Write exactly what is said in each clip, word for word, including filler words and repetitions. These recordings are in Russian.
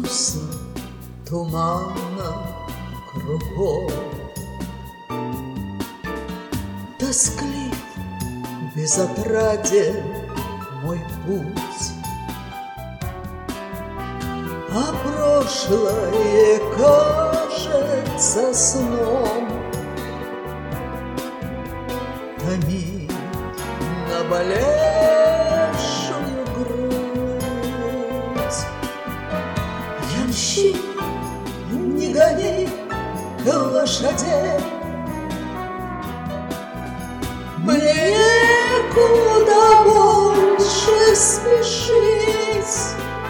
грустно, туманно кругом. Тосклив, безотраден мой путь, а прошлое кажется сном. Томит наболевшую грудь. Ямщик, не гони лошадей, мне некуда больше спешить,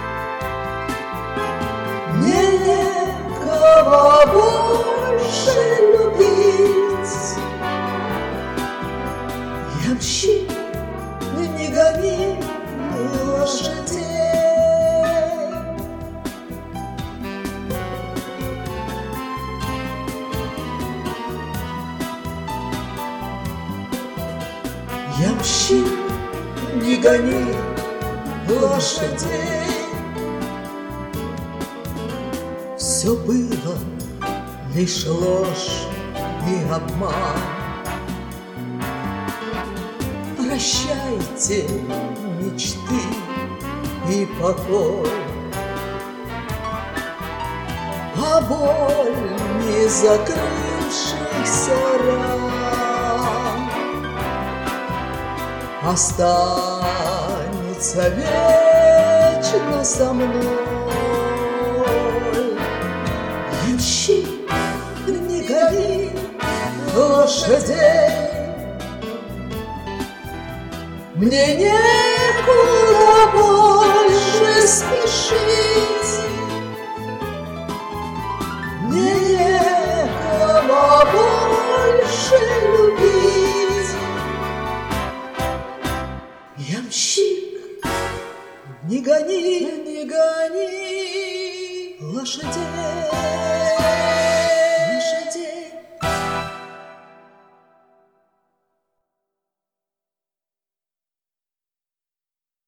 мне некого больше любить. Ямщик, не гони лошадей. Ямщик, не гони лошадей. Все было лишь ложь и обман. Прощайте мечты и покой, а боль не закрывшихся ран останется вечно со мной. Ямщик, не гони лошадей, мне некуда больше спешить, мне некого больше любить. Ямщик, не гони, не гони лошадей.